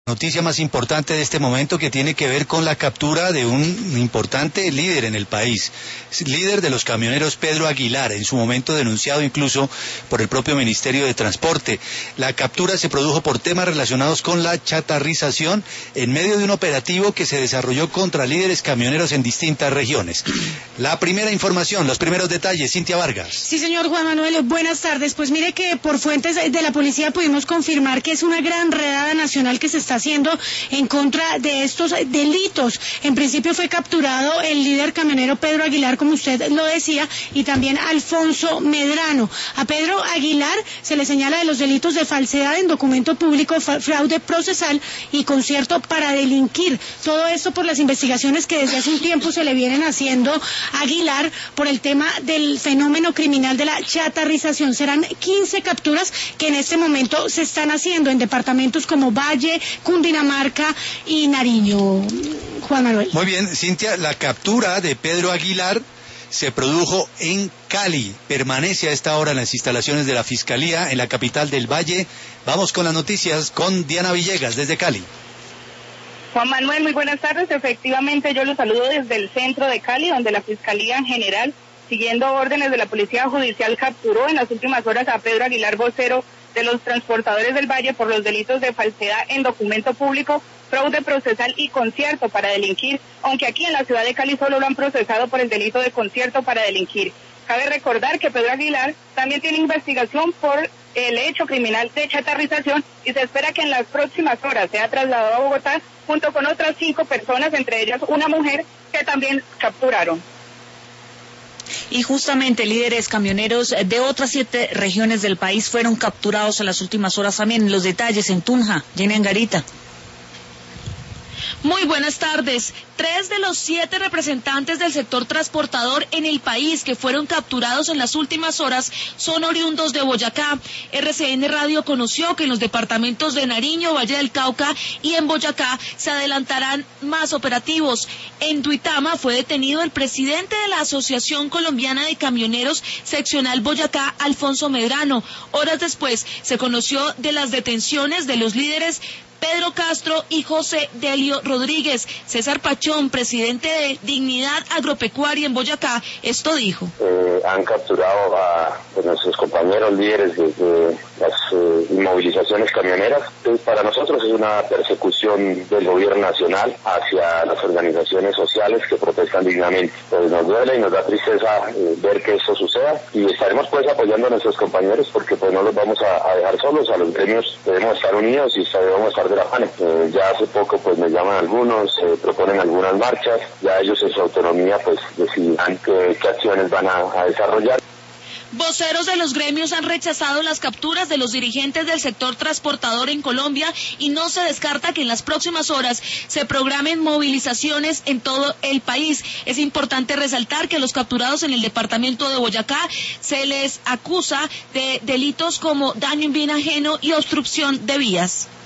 Noticia más importante de este momento, que tiene que ver con la captura de un importante líder en el país, líder de los camioneros, Pedro Aguilar, en su momento denunciado incluso por el propio Ministerio de Transporte. La captura se produjo por temas relacionados con la chatarrización en medio de un operativo que se desarrolló contra líderes camioneros en distintas regiones. La primera información, los primeros detalles, Cintia Vargas. Sí, señor Juan Manuel, buenas tardes. Pues mire que por fuentes de la policía pudimos confirmar que es una gran redada nacional que se está haciendo en contra de estos delitos. En principio fue capturado el líder camionero Pedro Aguilar, como usted lo decía, y también Alfonso Medrano. A Pedro Aguilar se le señala de los delitos de falsedad en documento público, fraude procesal y concierto para delinquir. Todo esto por las investigaciones que desde hace un tiempo se le vienen haciendo a Aguilar por el tema del fenómeno criminal de la chatarrización. Serán 15 capturas que en este momento se están haciendo en departamentos como Valle, Cundinamarca y Nariño. Juan Manuel. Muy bien, Cintia, la captura de Pedro Aguilar se produjo en Cali, permanece a esta hora en las instalaciones de la Fiscalía en la capital del Valle. Vamos con las noticias con Diana Villegas desde Cali. Juan Manuel, muy buenas tardes. Efectivamente, yo los saludo desde el centro de Cali, donde la Fiscalía en general, siguiendo órdenes de la Policía Judicial, capturó en las últimas horas a Pedro Aguilar, vocero de los transportadores del Valle, por los delitos de falsedad en documento público, fraude procesal y concierto para delinquir, aunque aquí en la ciudad de Cali solo lo han procesado por el delito de concierto para delinquir. Cabe recordar que Pedro Aguilar también tiene investigación por el hecho criminal de chatarrización y se espera que en las próximas horas sea trasladado a Bogotá junto con otras 5 personas, entre ellas una mujer que también capturaron. Y justamente líderes camioneros de otras 7 regiones del país fueron capturados en las últimas horas también. Los detalles en Tunja, Jenny Angarita. Muy buenas tardes. 3 de los 7 representantes del sector transportador en el país que fueron capturados en las últimas horas son oriundos de Boyacá. RCN Radio conoció que en los departamentos de Nariño, Valle del Cauca y en Boyacá se adelantarán más operativos. En Duitama fue detenido el presidente de la Asociación Colombiana de Camioneros Seccional Boyacá, Alfonso Medrano. Horas después se conoció de las detenciones de los líderes Pedro Castro y José Delio Rodríguez. César Pachón, presidente de Dignidad Agropecuaria en Boyacá, esto dijo. Han capturado a nuestros compañeros líderes de las movilizaciones camioneras. Para nosotros es una persecución del gobierno nacional hacia las organizaciones sociales que protestan dignamente. Pues nos duele y nos da tristeza ver que eso suceda, y estaremos pues apoyando a nuestros compañeros, porque pues no los vamos a dejar solos. A los gremios debemos estar unidos y debemos estar de la mano. Ya hace poco pues me llaman algunos, proponen algunas marchas, ya ellos en su autonomía pues decidirán qué acciones van a desarrollar. Voceros de los gremios han rechazado las capturas de los dirigentes del sector transportador en Colombia y no se descarta que en las próximas horas se programen movilizaciones en todo el país. Es importante resaltar que los capturados en el departamento de Boyacá se les acusa de delitos como daño en bien ajeno y obstrucción de vías.